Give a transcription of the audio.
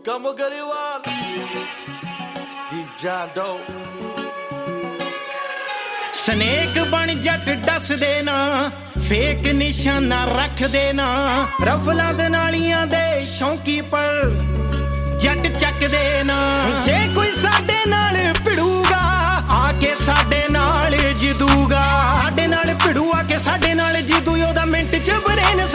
Come Gariwal, Deep John Doe. Snake ਬਣ ਜੱਟ ਦੱਸਦੇ ਨਾ ਫੇਕ ਨਿਸ਼ਾਨਾ ਰੱਖਦੇ ਨਾ ਰਫਲਾਂ ਦੇ ਨਾਲੀਆਂ ਦੇ ਸ਼ੌਂਕੀ ਪਰ ਜੱਟ ਚੱਕਦੇ ਨਾ ਜੇ ਕੋਈ ਸਾਡੇ ਨਾਲ